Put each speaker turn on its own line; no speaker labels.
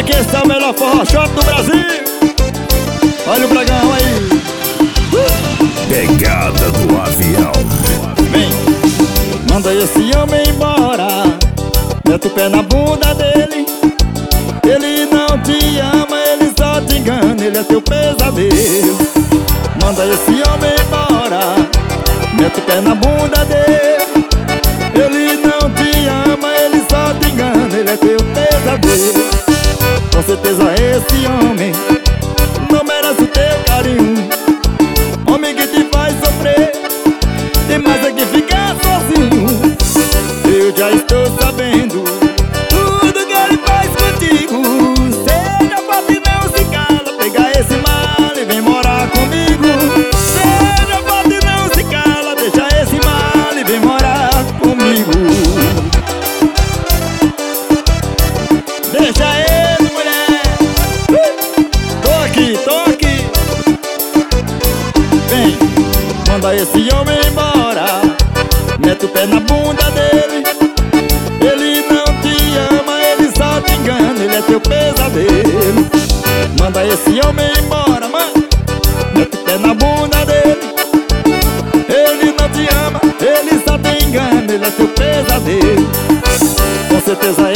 que esse é o melhor forró shop do Brasil. Olha o Bragão aí.
Pegada do avião.
Vem, manda esse homem embora. Mete o pé na bunda dele. Ele não te ama, ele só te engana. Ele é teu pesadelo. Manda esse homem embora. Mete o pé na bunda dele. Ele não te ama, ele só te engana. Ele é teu pesadelo. Com certeza esse homem não merece o teu carinho. Homem que te faz sofrer, tem mais é que ficar sozinho. Eu já estou sabendo tudo que ele faz contigo. Seja forte e não se cala, pega esse mal e vem morar comigo. Seja forte e não se cala, deixa esse mal e vem morar comigo. Deixa ele, mulher. Tô aqui. Vem, manda esse homem embora. Mete o pé na bunda dele. Ele não te ama, ele só te engana. Ele é teu pesadelo. Manda esse homem embora, mano. Mete o pé na bunda dele. Ele não te ama, ele só te engana. Ele é teu pesadelo. Com certeza